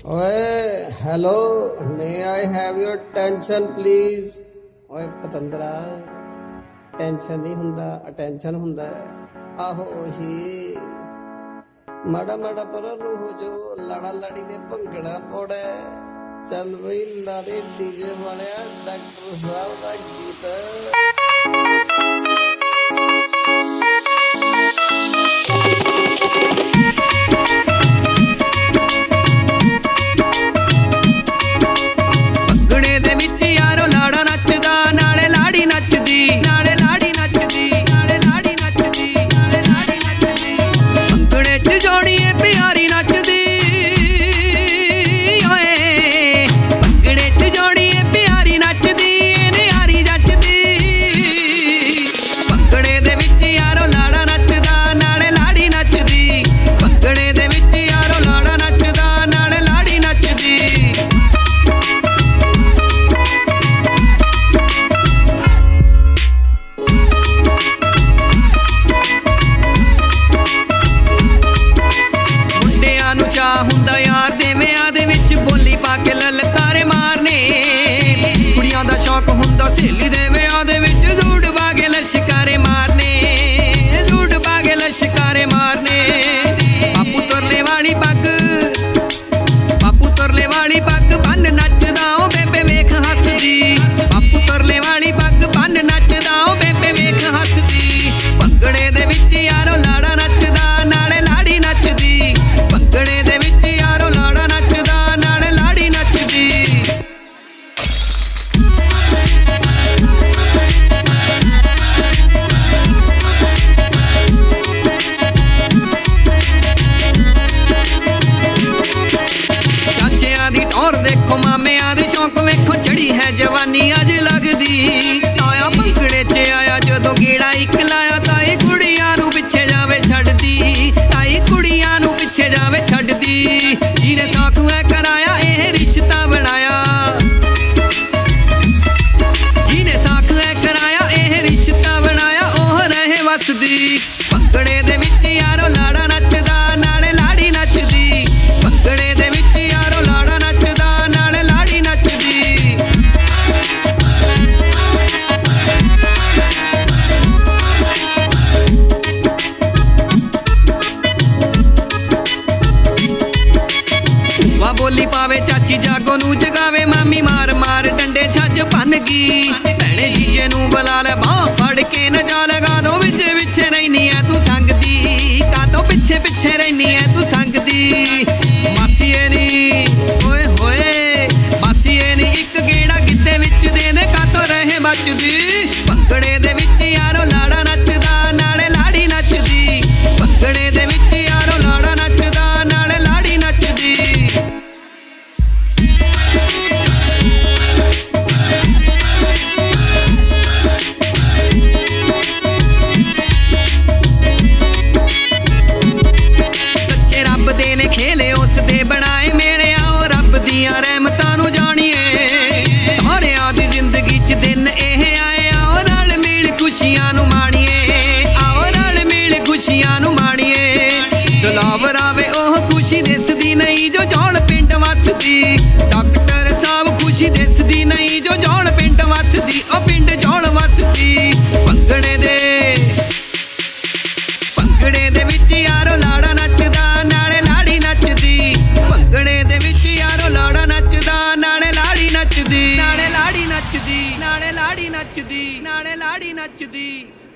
ओए hello, may I have your tension please. ओए पतंदरा, टेंशन नहीं हुंदा, अटेंशन हुंदा है। आहो ही माड़ा माड़ा पर हो जो लड़ा लड़ी ने भंगड़ा पौड़ा। चल बई ला दे डीजे वाले डॉक्टर साहब का गीत। ਹੁੰਦਾ यार दे विआह दे विच बोली पा के ललकारे मारने। कुड़ियां दा शौक हुंदा सहेली दे विआह दे विच रूड बागे लश्कारे मारने, रूड बागे लश्कारे मारने। बापू तुरले वाली पग, बापू तुरले वाली पग बन नचदा ओ बेबे वेख हसदी। बापू तुरले वाली पग बन नचदा ओ बेबे वेख हसदी। भंगड़े दे विच यारो लाड़ा नचदा नाले लाड़ी नचदी। भंगड़े दे विच यारो लाड़ा नचदा नाले लाड़ी नचदी। चाचियां दी टौर देखो, मामियां दे शौक वेखो, चढ़ी है जवानी अज लगदी। आया भंगड़े च आया जदों गेड़ा इक लाया, ताई कुड़ियां नूं पिछे जावे छड्डदी। ताई कुड़ियां नूं पिछे जावे छड्डदी। जिने साथ है कराया एह रिश्ता बनाया, जिने साथ है कराया एह रिश्ता बनाया, ओह रहे वसदी। भंगड़े दे विच यारो लाड़ा नचदा नाले लाड़ी नचदी। भंगड़े दे विच यारो लाड़ा नचदा नाले लाड़ी नचदी। वा बोली पावे चाची जागो नू जगावे, मामी मार मार डंडे छज भन गई। भैणे जीजे नू बुला ले बाह फड़ के न जा लगा दो। विचे विचे रहनी है तू संगदी, कातों पिछे पिछे रहनी है तू संगदी। मासीए नी ओए होए, मासीए नी इक गेड़ा गिद्दे विच देने, कातों रहे बचदी। भंगड़े दे विच यारो लाड़ा नचदा नाले लाड़ी नचदी। भंगड़े दे विच यारो लाड़ा नचदा नाले लाड़ी नचदी। सच्चे रब दे ने खेले उस दे बनाए मेले, आओ रब दियां रहमतां नू जाणीए। सारियां दी जिंदगी च दिन एह आए, आओ रल मिल खुशियां नू माणीए। आओ रल मिल खुशियां नू माणीए। दिलावर आवे ओह खुशी दिसदी नहीं जो जौल पिंड वसदी। डॉक्टर साहब खुशी दिसदी नहीं जो जौल पिंड वसदी। ओ पिंड जौल वसदी। भंगड़े दे विच यारो लाड़ा नचदा नाले लाड़ी नचदी। भंगड़े दे विच यारो लाड़ा नचदा नाले लाड़ी नचदी। नाले लाड़ी नचदी, नाले लाड़ी नचदी, नाले लाड़ी नचदी।